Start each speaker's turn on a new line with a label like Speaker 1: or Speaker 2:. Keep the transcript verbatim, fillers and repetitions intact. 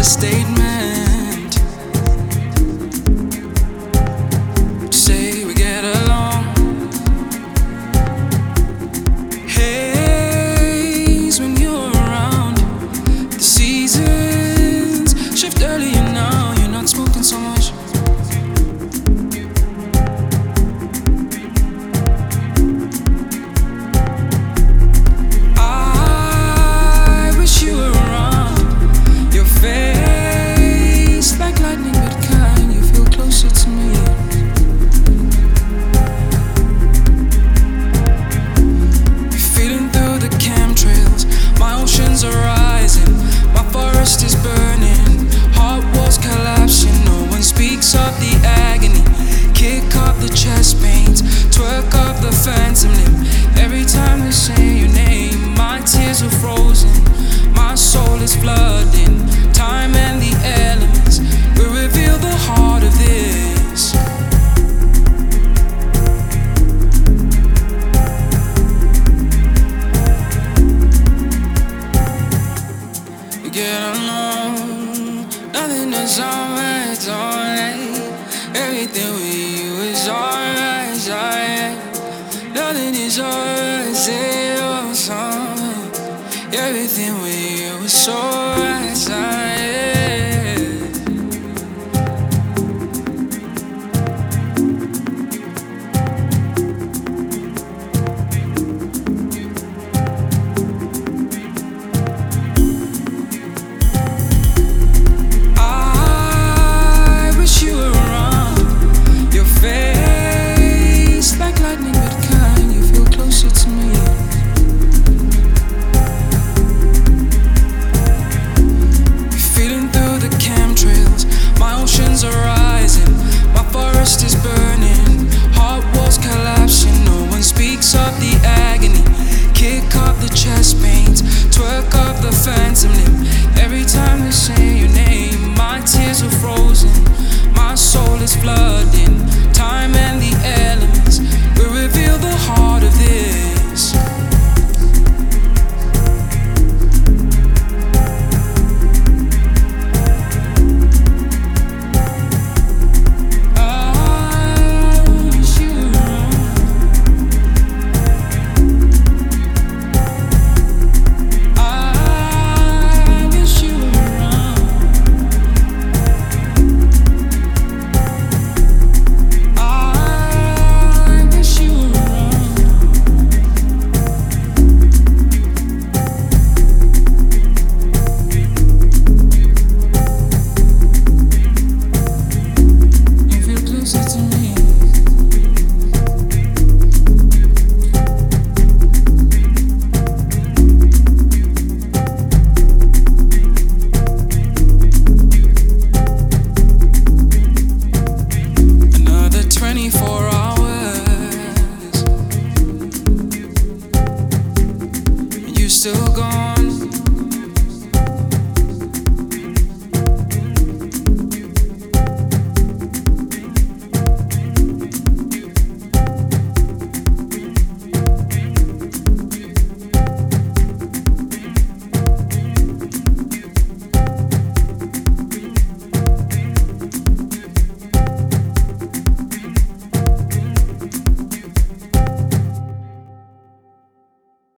Speaker 1: statement. Say we get along. Haze when you're around. The seasons shift earlier now. You're not smoking so much. Chest pains, twerk up the phantom limb. Every time they say your name, my tears are frozen, my soul is flooding. Time and the elements will reveal the heart of this. We get along, nothing is always alright. Everything with you is alright, alright. Nothing is alright, zero sum. Everything with you is alright, alright. Chest pains, twerk up the phantom limb. Every time they say your name, my tears are frozen, my soul is flooding. Time and the